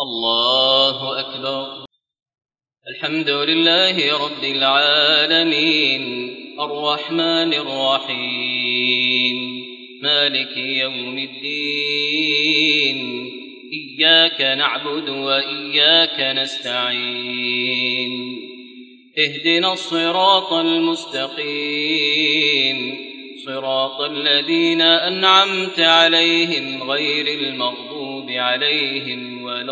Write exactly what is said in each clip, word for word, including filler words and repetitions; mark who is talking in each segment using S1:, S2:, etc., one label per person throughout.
S1: الله أكبر. الحمد لله رب العالمين الرحمن الرحيم مالك يوم الدين إياك نعبد وإياك نستعين اهدنا الصراط المستقيم صراط الذين أنعمت عليهم غير المغضوب عليهم ولا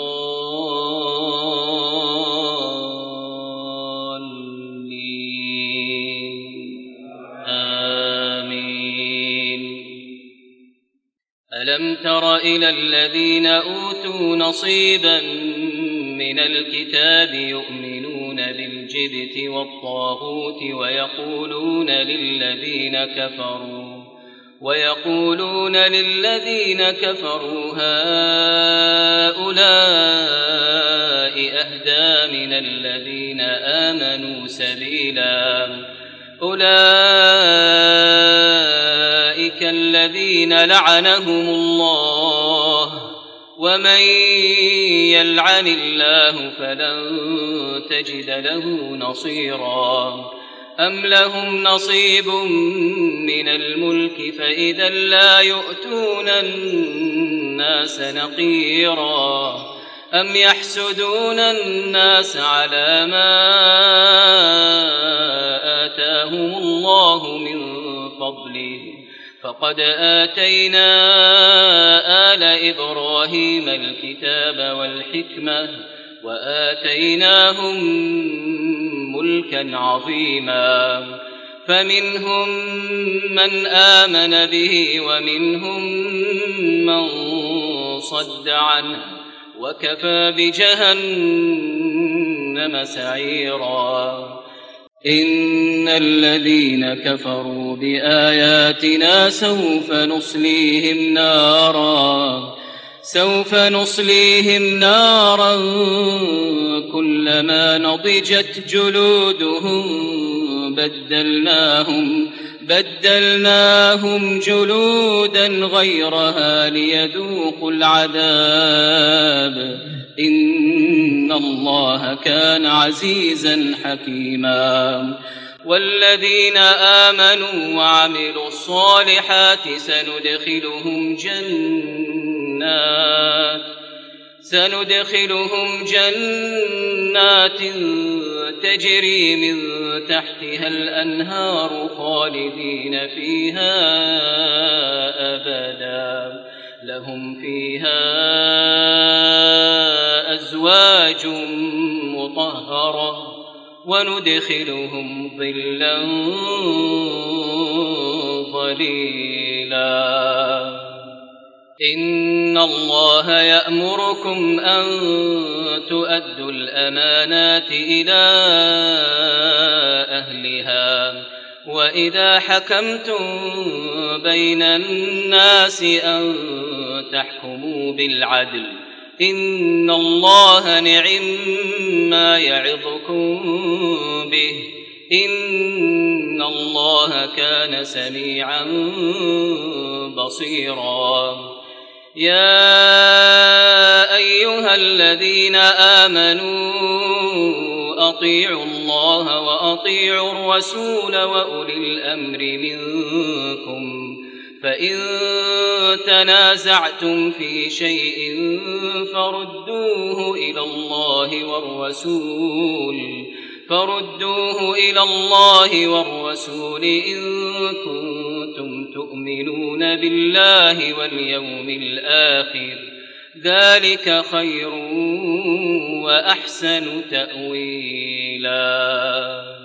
S1: الضالين آمين. ألم تر إلى الذين أوتوا نصيبا من الكتاب يؤمنون بالجبت والطاغوت ويقولون للذين كفروا ويقولون للذين كفروا هؤلاء أهدى من الذين آمنوا سبيلا أولئك الذين لعنهم الله ومن يلعن الله فلن تجد له نصيرا أم لهم نصيب من الملك فإذا لا يؤتون الناس نقيرا أم يحسدون الناس على ما آتاهم الله من فضله فقد آتينا آل إبراهيم الكتاب والحكمة وآتيناهم ملكا عظيما فمنهم من آمن به ومنهم من صد عنه وكفى بجهنم سعيرا. إن الذين كفروا بآياتنا سوف نصليهم نارا سوف نصليهم نارا كلما نضجت جلودهم بدلناهم بدلناهم جلودا غيرها ليذوقوا العذاب إن الله كان عزيزا حكيما. والذين آمنوا وعملوا الصالحات سندخلهم جنات سندخلهم جنات تجري من تحتها الأنهار خالدين فيها أبدا لهم فيها أزواج مطهرة وندخلهم ظلا ظليلا. إن الله يأمركم أن تؤدوا الأمانات إلى أهلها وإذا حكمتم بين الناس أن تحكموا بالعدل إن الله نعم ما يعظكم به إن الله كان سميعا بصيرا. يا أيها الذين آمنوا أطيعوا الله وأطيعوا الرسول وأولي الأمر منكم فإن تنازعتم في شيء فردوه إلى الله والرسول فردوه إلى الله والرسول إن كنتم تؤمنون بالله واليوم الآخر ذلك خير وأحسن تأويلا.